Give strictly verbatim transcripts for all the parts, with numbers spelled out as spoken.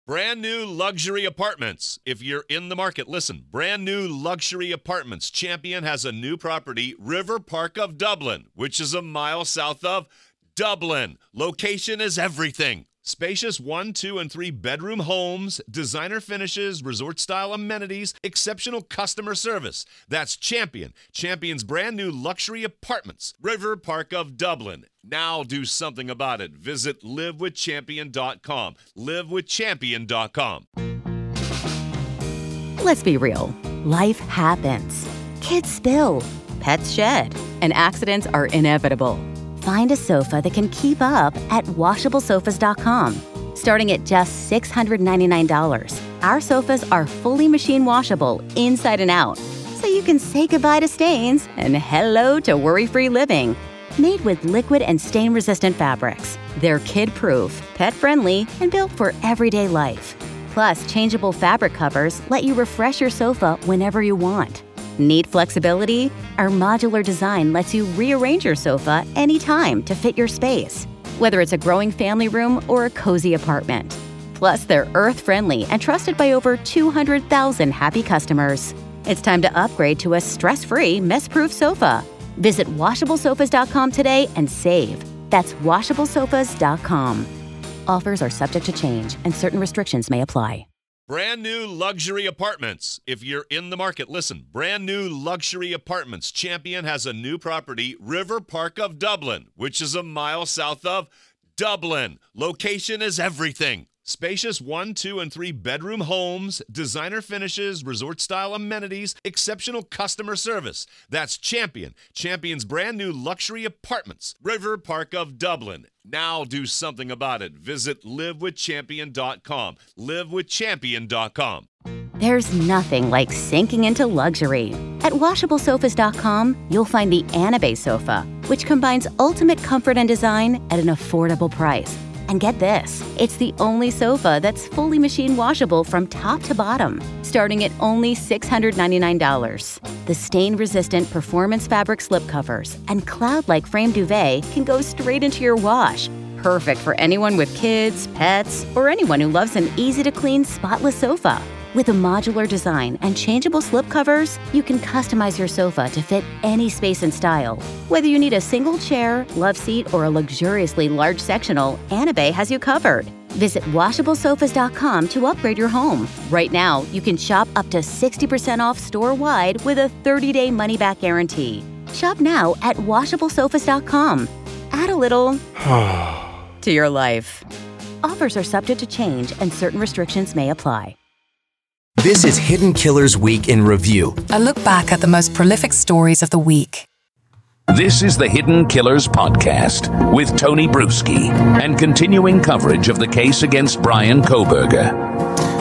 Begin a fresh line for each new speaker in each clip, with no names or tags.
Brand new luxury apartments. If you're in the market, listen. Brand new luxury apartments. Champion has a new property, River Park of Dublin, which is a mile south of Dublin. Location is everything. Spacious one, two, and three bedroom homes, designer finishes, resort-style amenities, exceptional customer service. That's Champion. Champion's brand new luxury apartments, River Park of Dublin. Now do something about it. Visit live with champion dot com. live with champion dot com.
Let's be real. Life happens. Kids spill. Pets shed. And accidents are inevitable. Find a sofa that can keep up at washable sofas dot com. Starting at just six hundred ninety-nine dollars, our sofas are fully machine washable inside and out, so you can say goodbye to stains and hello to worry-free living. Made with liquid and stain-resistant fabrics, they're kid-proof, pet-friendly, and built for everyday life. Plus, changeable fabric covers let you refresh your sofa whenever you want. Need flexibility? Our modular design lets you rearrange your sofa anytime to fit your space, whether it's a growing family room or a cozy apartment. Plus, they're earth-friendly and trusted by over two hundred thousand happy customers. It's time to upgrade to a stress-free, mess-proof sofa. Visit washable sofas dot com today and save. That's washable sofas dot com. Offers are subject to change and certain restrictions may apply.
Brand new luxury apartments. If you're in the market, listen. Brand new luxury apartments. Champion has a new property, River Park of Dublin, which is a mile south of Dublin. Location is everything. Spacious one, two, and three bedroom homes, designer finishes, resort-style amenities, exceptional customer service. That's Champion. Champion's brand new luxury apartments, River Park of Dublin. Now do something about it. Visit live with champion dot com. live with champion dot com.
There's nothing like sinking into luxury. At washable sofas dot com, you'll find the Anabe sofa, which combines ultimate comfort and design at an affordable price. And get this, it's the only sofa that's fully machine washable from top to bottom, starting at only six hundred ninety-nine dollars. The stain-resistant performance fabric slipcovers and cloud-like frame duvet can go straight into your wash. Perfect for anyone with kids, pets, or anyone who loves an easy-to-clean, spotless sofa. With a modular design and changeable slipcovers, you can customize your sofa to fit any space and style. Whether you need a single chair, love seat, or a luxuriously large sectional, Anabe has you covered. Visit washable sofas dot com to upgrade your home. Right now, you can shop up to sixty percent off store-wide with a thirty-day money-back guarantee. Shop now at washable sofas dot com. Add a little to your life. Offers are subject to change and certain restrictions may apply.
This is Hidden Killers Week in Review.
A look back at the most prolific stories of the week.
This is the Hidden Killers Podcast with Tony Bruschi and continuing coverage of the case against Bryan Kohberger.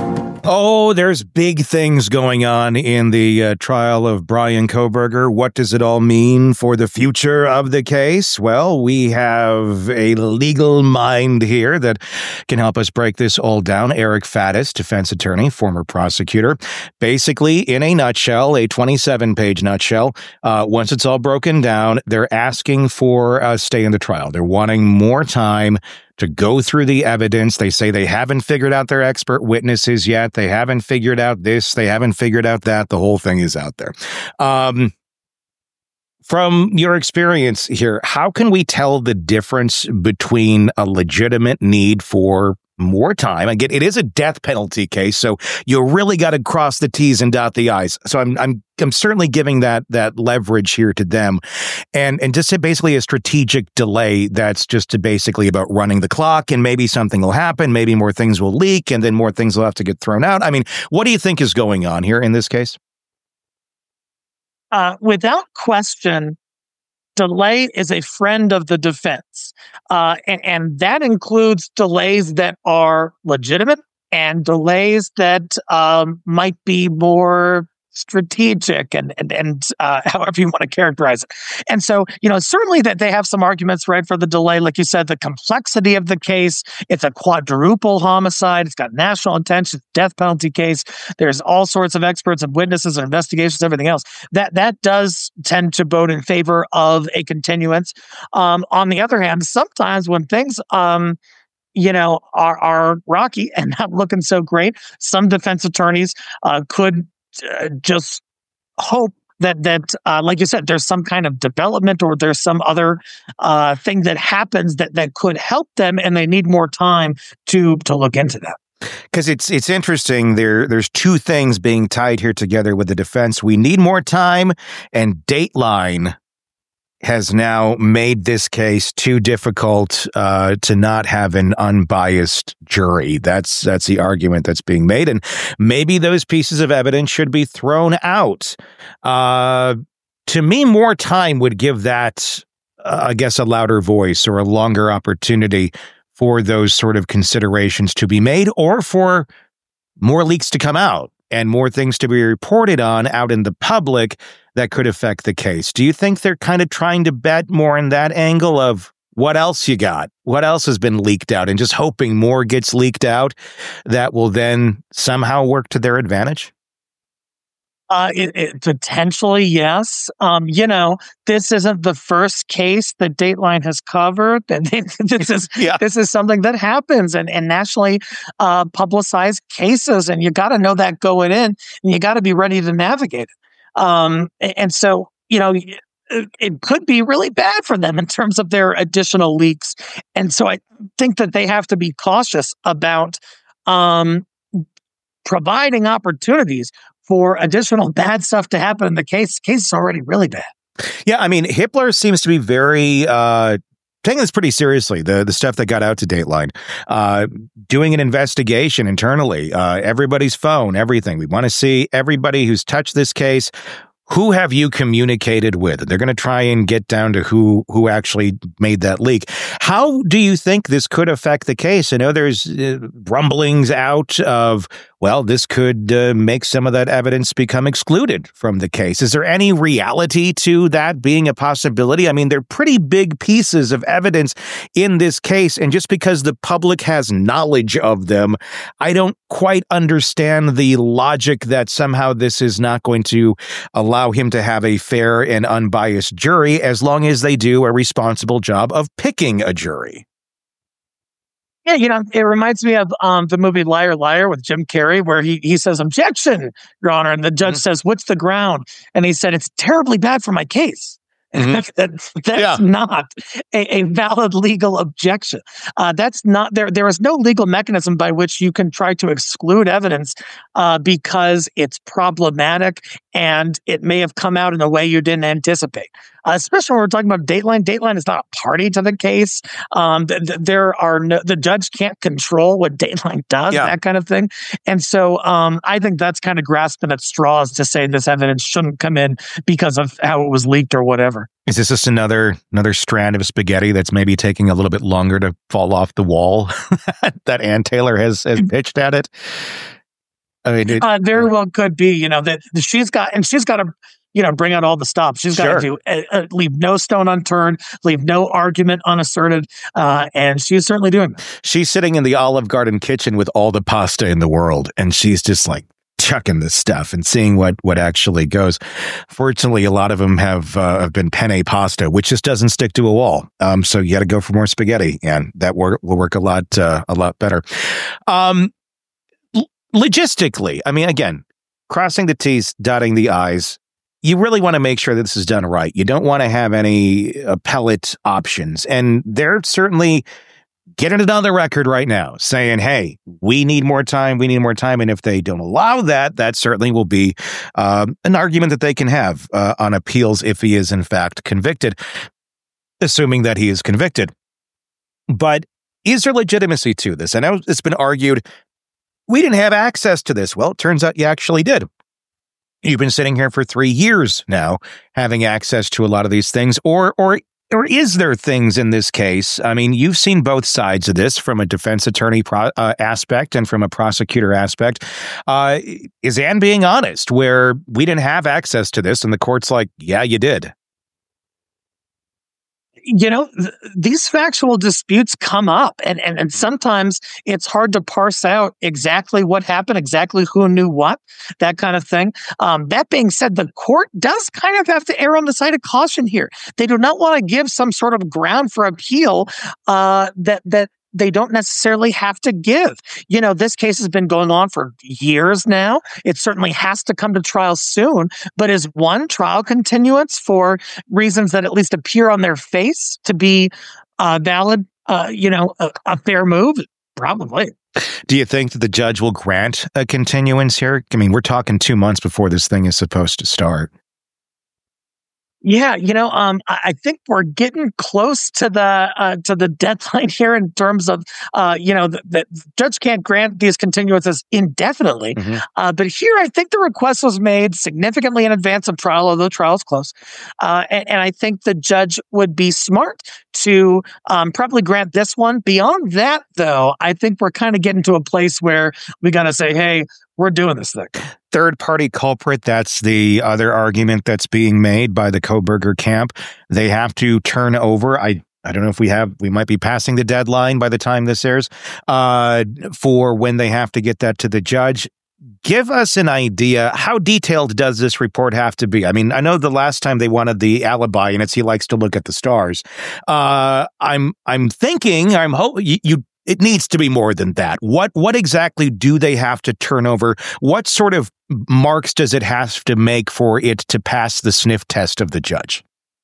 Oh, there's big things going on in the uh, trial of Bryan Kohberger. What does it all mean for the future of the case? Well, we have a legal mind here that can help us break this all down. Eric Faddis, defense attorney, former prosecutor. Basically, in a nutshell, a twenty-seven page nutshell, uh, once it's all broken down, they're asking for a stay in the trial. They're wanting more time to go through the evidence. They say they haven't figured out their expert witnesses yet. They haven't figured out this. They haven't figured out that. The whole thing is out there. Um, from your experience here, how can we tell the difference between a legitimate need for more time? Again, it is a death penalty case, so you really got to cross the T's and dot the I's. So I'm I'm I'm certainly giving that that leverage here to them, and and just basically a strategic delay that's just to basically about running the clock, and maybe something will happen, maybe more things will leak, and then more things will have to get thrown out. I mean, what do you think is going on here in this case?
Uh, without question, delay is a friend of the defense. Uh, and, and that includes delays that are legitimate and delays that um, might be more strategic and and, and uh, however you want to characterize it. And so, you know, certainly that they have some arguments, right, for the delay. Like you said, the complexity of the case, it's a quadruple homicide. It's got national intention, death penalty case. There's all sorts of experts and witnesses and investigations, everything else. That that does tend to vote in favor of a continuance. Um, on the other hand, sometimes when things um, you know, are, are rocky and not looking so great. Some defense attorneys uh, could uh, just hope that, that uh, like you said, there's some kind of development or there's some other uh, thing that happens that, that could help them, and they need more time to to look into that.
Because it's it's interesting. There there's two things being tied here together with the defense. We need more time, and Dateline has now made this case too difficult uh, to not have an unbiased jury. That's that's the argument that's being made, and maybe those pieces of evidence should be thrown out. Uh, to me, more time would give that, uh, I guess, a louder voice or a longer opportunity for those sort of considerations to be made, or for more leaks to come out and more things to be reported on out in the public that could affect the case. Do you think they're kind of trying to bet more in that angle of what else you got? What else has been leaked out, and just hoping more gets leaked out that will then somehow work to their advantage?
Uh, it, it, potentially, yes. Um, you know, this isn't the first case that Dateline has covered. this is yeah. this is something that happens, and and nationally uh, publicized cases, and you got to know that going in, and you got to be ready to navigate it. Um, and so, you know, it, it could be really bad for them in terms of their additional leaks, and so I think that they have to be cautious about um, providing opportunities for additional bad stuff to happen in the case. The case is already really bad.
Yeah, I mean, Hippler seems to be very uh, taking this pretty seriously, the the stuff that got out to Dateline, uh, doing an investigation internally, uh, everybody's phone, everything. We want to see everybody who's touched this case. Who have you communicated with? They're going to try and get down to who who actually made that leak. How do you think this could affect the case? I know there's uh, rumblings out of, well, this could uh, make some of that evidence become excluded from the case. Is there any reality to that being a possibility? I mean, they're pretty big pieces of evidence in this case, and just because the public has knowledge of them, I don't quite understand the logic that somehow this is not going to allow him to have a fair and unbiased jury as long as they do a responsible job of picking a jury.
Yeah, you know, it reminds me of um, the movie Liar, Liar with Jim Carrey, where he he says, "Objection, Your Honor," and the judge mm-hmm. says, "What's the ground?" And he said, "It's terribly bad for my case." Mm-hmm. that, that's yeah. not a, a valid legal objection. Uh, that's not there. There is no legal mechanism by which you can try to exclude evidence uh, because it's problematic and it may have come out in a way you didn't anticipate. Uh, especially when we're talking about Dateline. Dateline is not a party to the case. Um, th- th- there are no, the judge can't control what Dateline does, yeah. that kind of thing. And so um, I think that's kind of grasping at straws to say this evidence shouldn't come in because of how it was leaked or whatever.
Is this just another another strand of spaghetti that's maybe taking a little bit longer to fall off the wall that Ann Taylor has, has pitched at it? I mean, it,
uh, very well could be. You know that she's got, and she's got to, you know, bring out all the stops. She's got to do uh, uh, leave no stone unturned, leave no argument unasserted, uh, and she's certainly doing that.
She's sitting in the Olive Garden kitchen with all the pasta in the world, and she's just like chucking this stuff and seeing what what actually goes. Fortunately, a lot of them have uh, have been penne pasta, which just doesn't stick to a wall. Um, so you got to go for more spaghetti, and that wor- will work a lot uh, a lot better. Um, l- logistically, I mean, again, crossing the T's, dotting the I's. You really want to make sure that this is done right. You don't want to have any appellate options, and they're certainly getting it on the record right now saying, hey, we need more time. We need more time. And if they don't allow that, that certainly will be um, an argument that they can have uh, on appeals if he is in fact convicted, assuming that he is convicted. But is there legitimacy to this? I know it's been argued, we didn't have access to this. Well, it turns out you actually did. You've been sitting here for three years now, having access to a lot of these things, or or Or is there things in this case? I mean, you've seen both sides of this from a defense attorney pro- uh, aspect and from a prosecutor aspect. Uh, is Ann being honest where we didn't have access to this and the court's like, yeah, you did?
You know, th- these factual disputes come up, and, and, and sometimes it's hard to parse out exactly what happened, exactly who knew what, that kind of thing. Um, that being said, the court does kind of have to err on the side of caution here. They do not want to give some sort of ground for appeal uh, that that they don't necessarily have to give. You know, this case has been going on for years now. It certainly has to come to trial soon, but is one trial continuance for reasons that at least appear on their face to be uh, valid, uh, you know, a, a fair move? Probably.
Do you think that the judge will grant a continuance here? I mean, we're talking two months before this thing is supposed to start.
Yeah, you know, um, I I think we're getting close to the uh, to the deadline here in terms of, uh, you know, the, the judge can't grant these continuances indefinitely.
Mm-hmm.
Uh, but here, I think the request was made significantly in advance of trial, although trial is close. Uh, and, and I think the judge would be smart to um, probably grant this one. Beyond that, though, I think we're kind of getting to a place where we got to say, hey, we're doing this thing.
Third-party culprit, that's the other argument that's being made by the Kohberger camp. They have to turn over, I I don't know if we have, we might be passing the deadline by the time this airs, uh, for when they have to get that to the judge. Give us an idea, how detailed does this report have to be? I mean, I know the last time they wanted the alibi, and it's he likes to look at the stars. Uh, I'm I'm thinking, I'm hoping you, you it needs to be more than that. What what exactly do they have to turn over? What sort of marks does it have to make for it to pass the sniff test of the judge?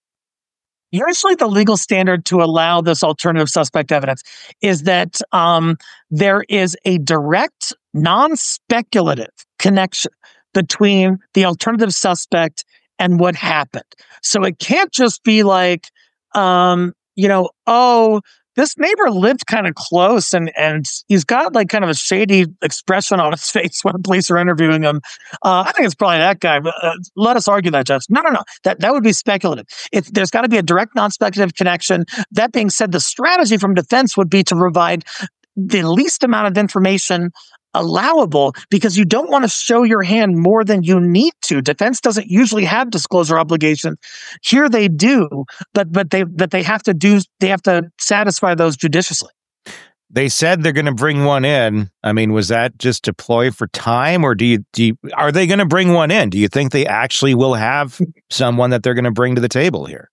Usually the legal standard to allow this alternative suspect evidence is that um, there is a direct, non-speculative connection between the alternative suspect and what happened. So it can't just be like, um, you know, oh, this neighbor lived kind of close and, and he's got like kind of a shady expression on his face when the police are interviewing him. Uh, I think it's probably that guy. But, uh, let us argue that, Judge. No, no, no. That, that would be speculative. If there's got to be a direct non-speculative connection. That being said, the strategy from defense would be to provide the least amount of information allowable because you don't want to show your hand more than you need to. Defense doesn't usually have disclosure obligation. Here they do, but but they but they have to do they have to satisfy those judiciously.
They said they're going to bring one in. I mean, was that just a ploy for time, or do you do you, are they going to bring one in? Do you think they actually will have someone that they're going to bring to the table here?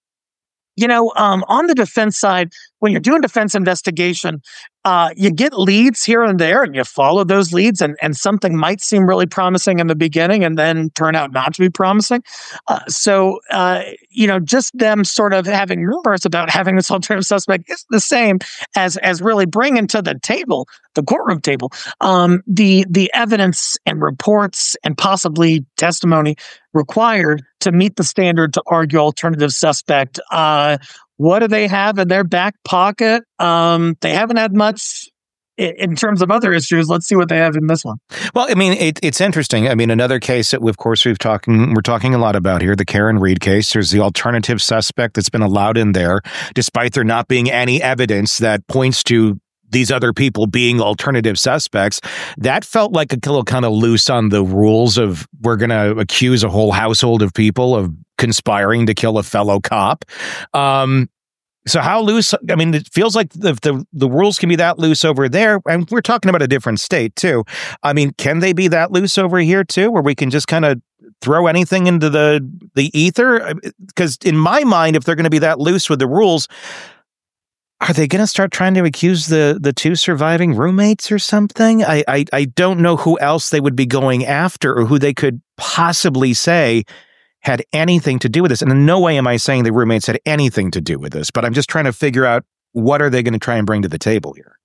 You know, um, on the defense side, when you're doing defense investigation, uh, you get leads here and there, and you follow those leads, and, and something might seem really promising in the beginning and then turn out not to be promising. Uh, so, uh, you know, just them sort of having rumors about having this alternative suspect is the same as as really bringing to the table, the courtroom table, um, the the evidence and reports and possibly testimony required to meet the standard to argue alternative suspect. Uh, what do they have in their back pocket? Um, they haven't had much in, in terms of other issues. Let's see what they have in this one.
Well, I mean, it, it's interesting. I mean, another case that, of course, we've talking we're talking a lot about here, the Karen Reed case. There's the alternative suspect that's been allowed in there, despite there not being any evidence that points to these other people being alternative suspects. That felt like a little kind of loose on the rules of we're going to accuse a whole household of people of conspiring to kill a fellow cop. Um, so how loose? I mean, it feels like the, the the rules can be that loose over there, and we're talking about a different state too. I mean, can they be that loose over here too, where we can just kind of throw anything into the the ether? Because in my mind, if they're going to be that loose with the rules, are they going to start trying to accuse the, the two surviving roommates or something? I, I I don't know who else they would be going after or who they could possibly say had anything to do with this. And in no way am I saying the roommates had anything to do with this, but I'm just trying to figure out what are they going to try and bring to the table here?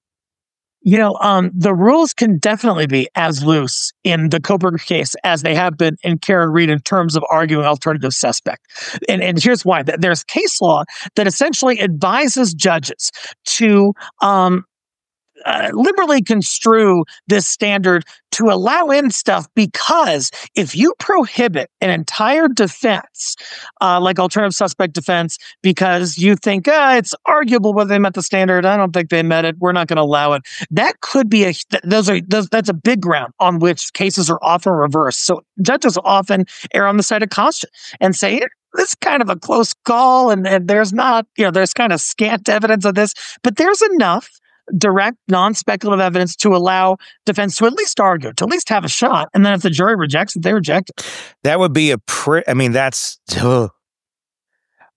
You know, um, the rules can definitely be as loose in the Kohberger case as they have been in Karen Reed in terms of arguing alternative suspect. And, and here's why. There's case law that essentially advises judges to um, uh, liberally construe this standard to allow in stuff, because if you prohibit an entire defense, uh, like alternative suspect defense, because you think ah, it's arguable whether they met the standard, I don't think they met it, we're not going to allow it. That could be a those are those, that's a big ground on which cases are often reversed. So judges often err on the side of caution and say, this is kind of a close call, and, and there's not, you know, there's kind of scant evidence of this, but there's enough direct, non-speculative evidence to allow defense to at least argue, to at least have a shot. And then if the jury rejects it, they reject it.
That would be a pre- I mean, that's, ugh.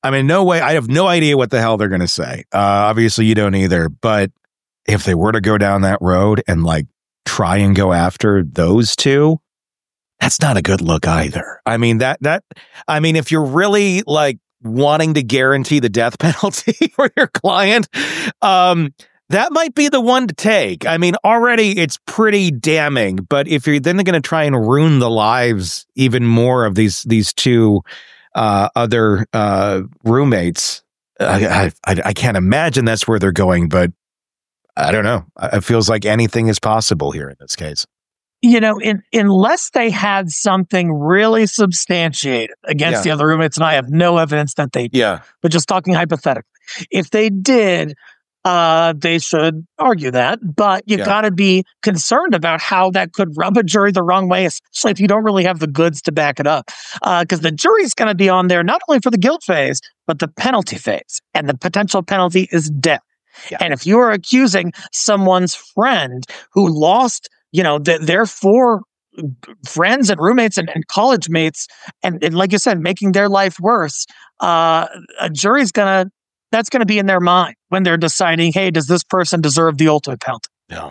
I mean, no way. I have no idea what the hell they're going to say. Uh, obviously, you don't either. But if they were to go down that road and like try and go after those two, that's not a good look either. I mean, that that I mean, if you're really like wanting to guarantee the death penalty for your client, um, that might be the one to take. I mean, already it's pretty damning. But if you're then going to try and ruin the lives even more of these these two uh, other uh, roommates, I, I I can't imagine that's where they're going. But I don't know. It feels like anything is possible here in this case.
You know, in, unless they had something really substantiated against
Yeah.
the other roommates, and I have no evidence that they did,
Yeah.
but just talking hypothetically, if they did, uh, they should argue that. But you
Yeah.
got to be concerned about how that could rub a jury the wrong way, especially if you don't really have the goods to back it up. Because the jury's going to be on there not only for the guilt phase, but the penalty phase. And the potential penalty is death.
Yeah.
And if you are accusing someone's friend who lost, you know, th- their four friends and roommates and, and college mates, and, and like you said, making their life worse, uh, a jury's gonna, that's gonna be in their mind when they're deciding, hey, does this person deserve the ultimate penalty?
Yeah.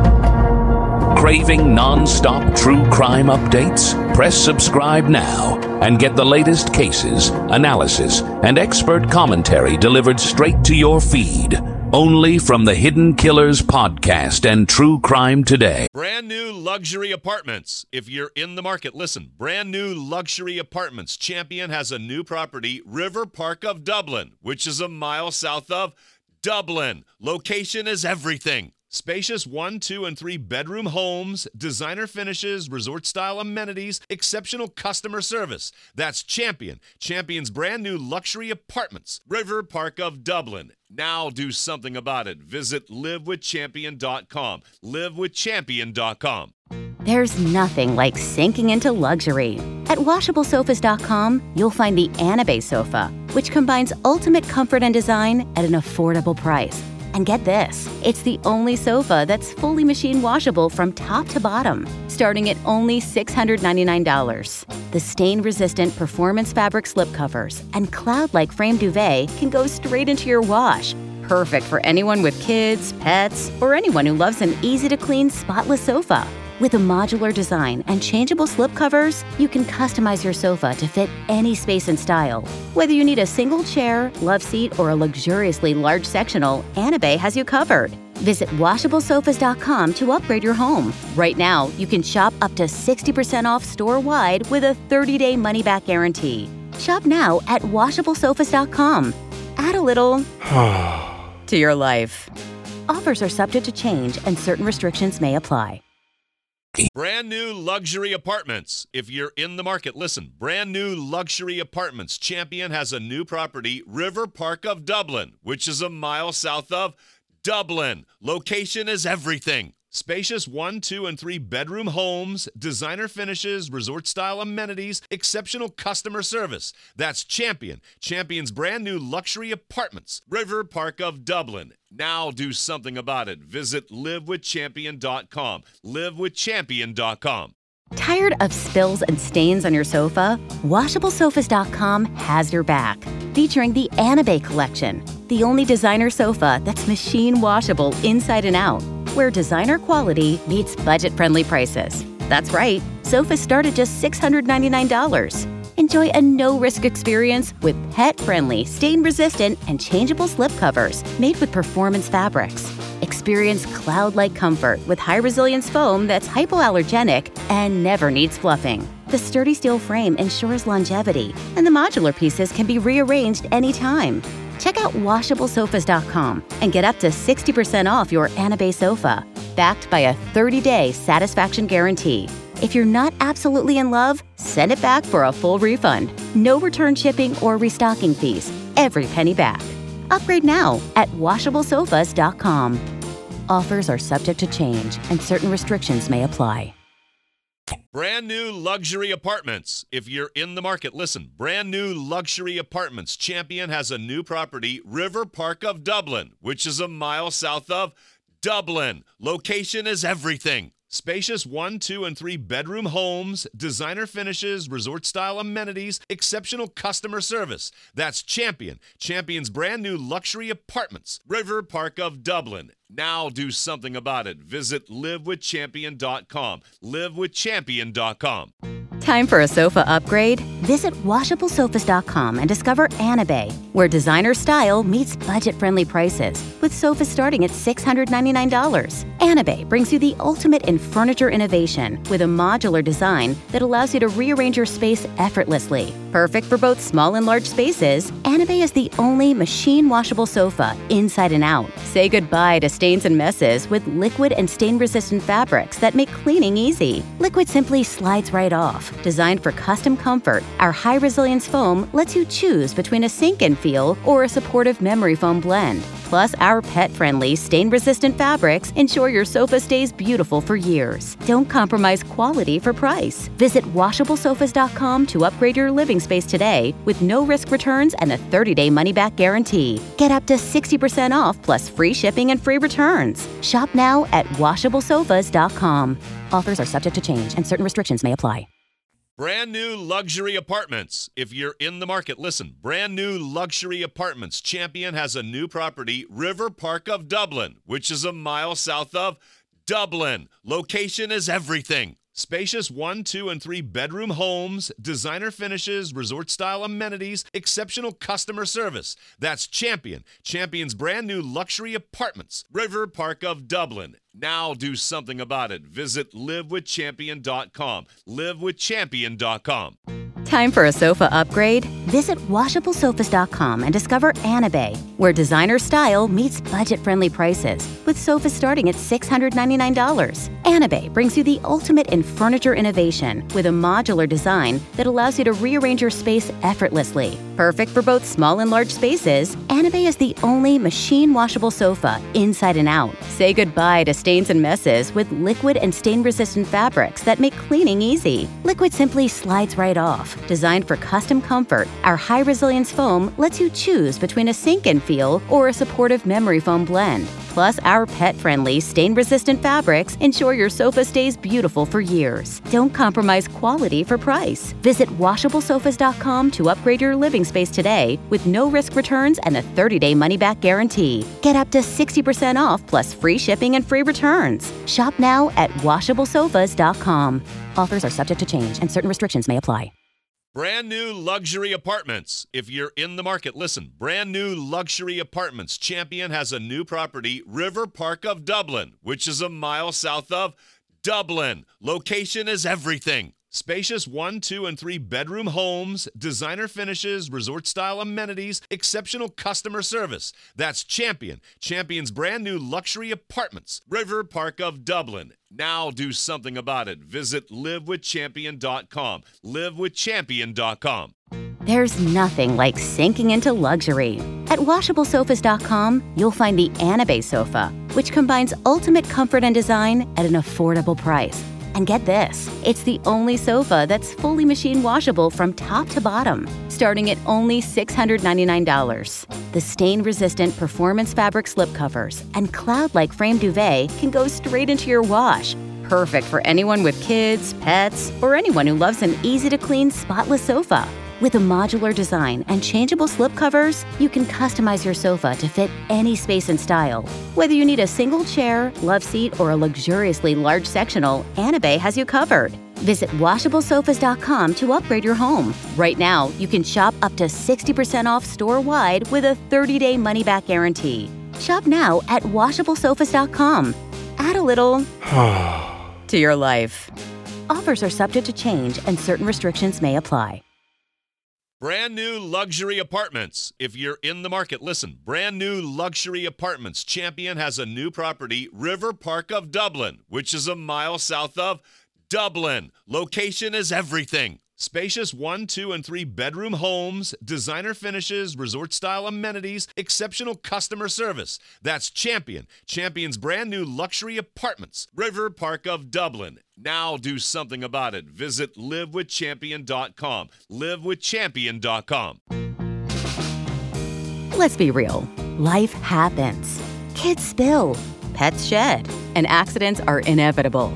Craving non-stop true crime updates? Press subscribe now and get the latest cases, analysis, and expert commentary delivered straight to your feed. Only from the Hidden Killers podcast and True Crime Today.
Brand new luxury apartments. If you're in the market, listen. Brand new luxury apartments. Champion has a new property, River Park of Dublin, which is a mile south of Dublin. Location is everything. Spacious one, two, and three bedroom homes, designer finishes, resort-style amenities, exceptional customer service. That's Champion. Champion's brand new luxury apartments, River Park of Dublin. Now do something about it. Visit live with champion dot com. live with champion dot com.
There's nothing like sinking into luxury. At washable sofas dot com, you'll find the Anabe sofa, which combines ultimate comfort and design at an affordable price. And get this, it's the only sofa that's fully machine washable from top to bottom, starting at only six hundred ninety-nine dollars. The stain-resistant performance fabric slipcovers and cloud-like frame duvet can go straight into your wash. Perfect for anyone with kids, pets, or anyone who loves an easy-to-clean, spotless sofa. With a modular design and changeable slipcovers, you can customize your sofa to fit any space and style. Whether you need a single chair, love seat, or a luxuriously large sectional, Anabe has you covered. Visit washable sofas dot com to upgrade your home. Right now, you can shop up to sixty percent off store-wide with a thirty-day money-back guarantee. Shop now at washable sofas dot com. Add a little to your life. Offers are subject to change and certain restrictions may apply.
Brand new luxury apartments. If you're in the market, listen. Brand new luxury apartments. Champion has a new property, River Park of Dublin, which is a mile south of Dublin. Location is everything. Spacious one, two, and three bedroom homes, designer finishes, resort-style amenities, exceptional customer service. That's Champion. Champion's brand new luxury apartments, River Park of Dublin. Now do something about it. Visit live with champion dot com. live with champion dot com.
Tired of spills and stains on your sofa? washable sofas dot com has your back. Featuring the Anabe collection, the only designer sofa that's machine washable inside and out, where designer quality meets budget-friendly prices. That's right, sofas start at just six hundred ninety-nine dollars. Enjoy a no-risk experience with pet-friendly, stain-resistant, and changeable slipcovers made with performance fabrics. Experience cloud-like comfort with high-resilience foam that's hypoallergenic and never needs fluffing. The sturdy steel frame ensures longevity, and the modular pieces can be rearranged anytime. Check out washable sofas dot com and get up to sixty percent off your Anabe sofa, backed by a thirty-day satisfaction guarantee. If you're not absolutely in love, send it back for a full refund. No return shipping or restocking fees. Every penny back. Upgrade now at washable sofas dot com. Offers are subject to change and certain restrictions may apply.
Brand new luxury apartments. If you're in the market, listen. Brand new luxury apartments. Champion has a new property, River Park of Dublin, which is a mile south of Dublin. Location is everything. Spacious one, two, and three bedroom homes, designer finishes, resort-style amenities, exceptional customer service. That's Champion. Champion's brand new luxury apartments. River Park of Dublin. Now do something about it. Visit live with champion dot com. live with champion dot com.
Time for a sofa upgrade? Visit washable sofas dot com and discover Anabay, where designer style meets budget-friendly prices, with sofas starting at six hundred ninety-nine dollars. Anabay brings you the ultimate in furniture innovation with a modular design that allows you to rearrange your space effortlessly. Perfect for both small and large spaces, Anabay is the only machine-washable sofa inside and out. Say goodbye to stains and messes with liquid and stain-resistant fabrics that make cleaning easy. Liquid simply slides right off. Designed for custom comfort, our high-resilience foam lets you choose between a sink-in feel or a supportive memory foam blend. Plus, our pet-friendly, stain-resistant fabrics ensure your sofa stays beautiful for years. Don't compromise quality for price. Visit washable sofas dot com to upgrade your living space today with no-risk returns and a thirty-day money-back guarantee. Get up to sixty percent off plus free shipping and free returns. Shop now at washable sofas dot com. Offers are subject to change and certain restrictions may apply.
Brand new luxury apartments. If you're in the market, listen. Brand new luxury apartments. Champion has a new property, River Park of Dublin, which is a mile south of Dublin. Location is everything. Spacious one, two, and three bedroom homes, designer finishes, resort-style amenities, exceptional customer service. That's Champion. Champion's brand new luxury apartments. River Park of Dublin. Now do something about it. Visit live with champion dot com. live with champion dot com.
Time for a sofa upgrade? Visit washable sofas dot com and discover Anabay, where designer style meets budget-friendly prices, with sofas starting at six hundred ninety-nine dollars. Anabay brings you the ultimate in furniture innovation with a modular design that allows you to rearrange your space effortlessly. Perfect for both small and large spaces, Anabay is the only machine-washable sofa inside and out. Say goodbye to stains and messes with liquid and stain-resistant fabrics that make cleaning easy. Liquid simply slides right off. Designed for custom comfort, our high-resilience foam lets you choose between a sink-in feel or a supportive memory foam blend. Plus, our pet-friendly, stain-resistant fabrics ensure your sofa stays beautiful for years. Don't compromise quality for price. Visit washable sofas dot com to upgrade your living space today with no-risk returns and a thirty-day money-back guarantee. Get up to sixty percent off plus free shipping and free returns. Shop now at washable sofas dot com. Offers are subject to change and certain restrictions may apply.
Brand new luxury apartments. If you're in the market, listen. Brand new luxury apartments. Champion has a new property, River Park of Dublin, which is a mile south of Dublin. Location is everything. Spacious one, two, and three bedroom homes, designer finishes, resort-style amenities, exceptional customer service. That's Champion. Champion's brand new luxury apartments. River Park of Dublin. Now do something about it. Visit live with champion dot com. live with champion dot com.
There's nothing like sinking into luxury. At washable sofas dot com, you'll find the Anabay sofa, which combines ultimate comfort and design at an affordable price. And get this, it's the only sofa that's fully machine washable from top to bottom, starting at only six hundred ninety-nine dollars. The stain-resistant performance fabric slipcovers and cloud-like frame duvet can go straight into your wash. Perfect for anyone with kids, pets, or anyone who loves an easy-to-clean, spotless sofa. With a modular design and changeable slipcovers, you can customize your sofa to fit any space and style. Whether you need a single chair, love seat, or a luxuriously large sectional, Anabay has you covered. Visit washable sofas dot com to upgrade your home. Right now, you can shop up to sixty percent off store-wide with a thirty-day money-back guarantee. Shop now at washable sofas dot com. Add a little to your life. Offers are subject to change and certain restrictions may apply.
Brand new luxury apartments. If you're in the market, listen. Brand new luxury apartments. Champion has a new property, River Park of Dublin, which is a mile south of Dublin. Location is everything. Spacious one, two, and three bedroom homes, designer finishes, resort-style amenities, exceptional customer service. That's Champion. Champion's brand new luxury apartments. River Park of Dublin. Now do something about it. Visit live with champion dot com. live with champion dot com.
Let's be real. Life happens. Kids spill. Pets shed. And accidents are inevitable.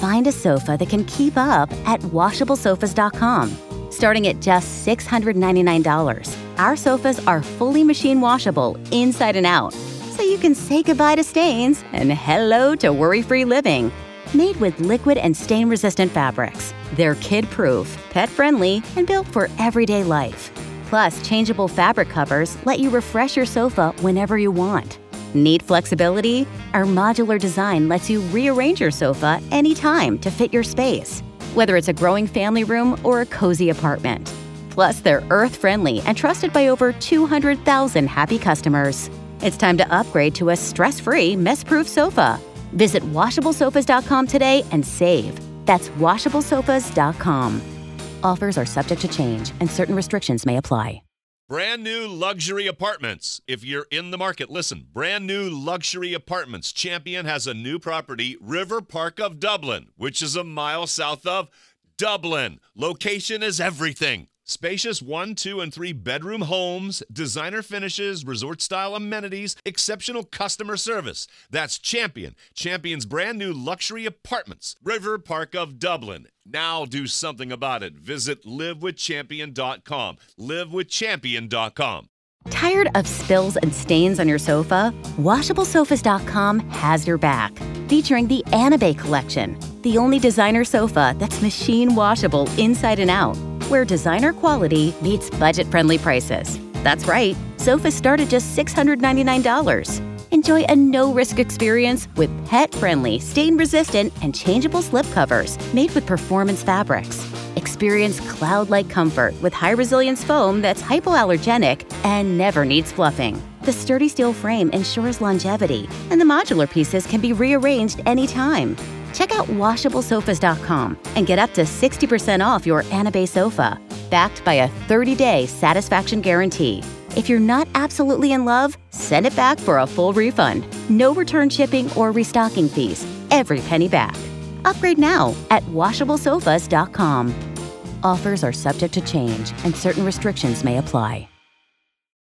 Find a sofa that can keep up at washable sofas dot com. Starting at just six hundred ninety-nine dollars, our sofas are fully machine washable inside and out, so you can say goodbye to stains and hello to worry-free living. Made with liquid and stain-resistant fabrics, they're kid-proof, pet-friendly, and built for everyday life. Plus, changeable fabric covers let you refresh your sofa whenever you want. Need flexibility? Our modular design lets you rearrange your sofa anytime to fit your space, whether it's a growing family room or a cozy apartment. Plus, they're earth-friendly and trusted by over two hundred thousand happy customers. It's time to upgrade to a stress-free, mess-proof sofa. Visit washable sofas dot com today and save. That's washable sofas dot com. Offers are subject to change and certain restrictions may apply.
Brand new luxury apartments. If you're in the market, listen. Brand new luxury apartments. Champion has a new property, River Park of Dublin, which is a mile south of Dublin. Location is everything. Spacious one, two, and three bedroom homes, designer finishes, resort-style amenities, exceptional customer service. That's Champion. Champion's brand new luxury apartments, River Park of Dublin. Now do something about it. Visit live with champion dot com. live with champion dot com.
Tired of spills and stains on your sofa? washable sofas dot com has your back. Featuring the Anabay collection, the only designer sofa that's machine washable inside and out, where designer quality meets budget-friendly prices. That's right, sofas start at just six hundred ninety-nine dollars. Enjoy a no-risk experience with pet-friendly, stain-resistant, and changeable slip covers made with performance fabrics. Experience cloud-like comfort with high-resilience foam that's hypoallergenic and never needs fluffing. The sturdy steel frame ensures longevity, and the modular pieces can be rearranged anytime. Check out washable sofas dot com and get up to sixty percent off your Anabay sofa, backed by a thirty-day satisfaction guarantee. If you're not absolutely in love, send it back for a full refund. No return shipping or restocking fees. Every penny back. Upgrade now at washable sofas dot com. Offers are subject to change and certain restrictions may apply.